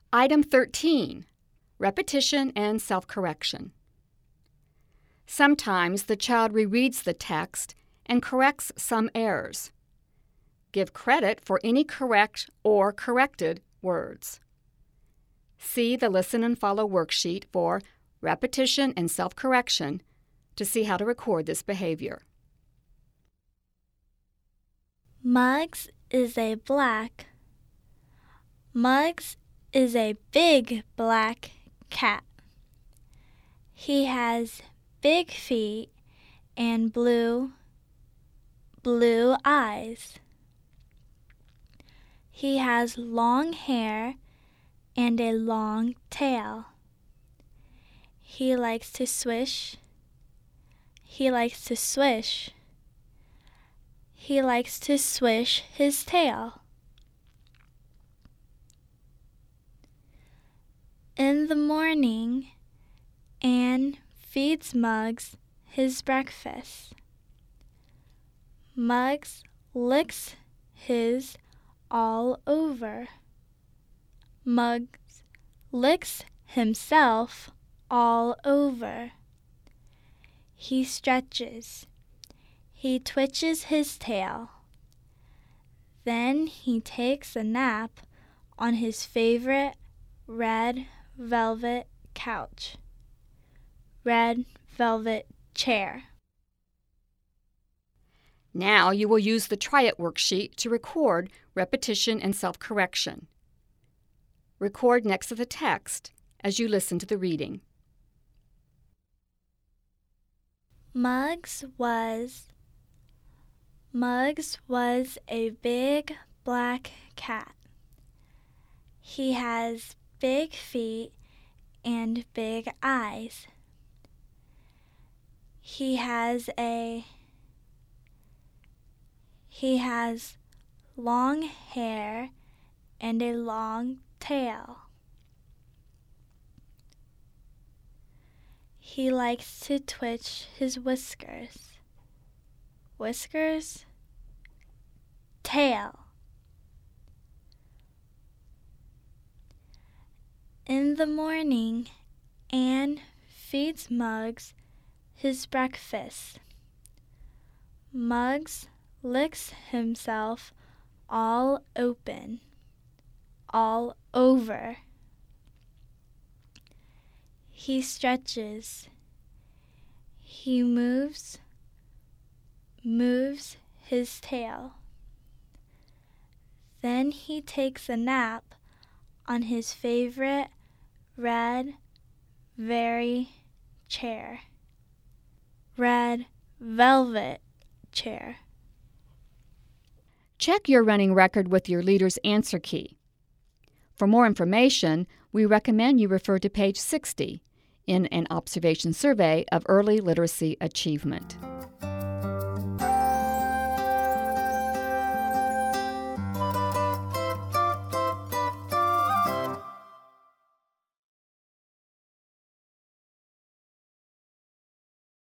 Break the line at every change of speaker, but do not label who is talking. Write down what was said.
Item 13, repetition and self-correction. Sometimes the child rereads the text and corrects some errors. Give credit for any correct or corrected words. See the Listen and Follow worksheet for repetition and self-correction to see how to record this behavior.
Muggs is a black. Muggs is a big black cat. He has big feet and blue eyes. He has long hair and a long tail. He likes to swish. He likes to swish. He likes to swish his tail. In the morning, Anne feeds Muggs his breakfast. Muggs licks his all over. Muggs licks himself all over. He stretches. He twitches his tail. Then he takes a nap on his favorite red velvet couch. Red velvet chair.
Now you will use the Try It worksheet to record repetition and self-correction. Record next to the text as you listen to the reading.
Muggs was a big black cat. He has big feet and big eyes. He has long hair and a long tail. He likes to twitch his whiskers. Whiskers, tail. In the morning, Anne feeds Muggs his breakfast. Muggs licks himself all open, all over. He stretches. He moves his tail. Then he takes a nap on his favorite red chair. Red velvet chair.
Check your running record with your leader's answer key. For more information, we recommend you refer to page 60 in an observation survey of early literacy achievement.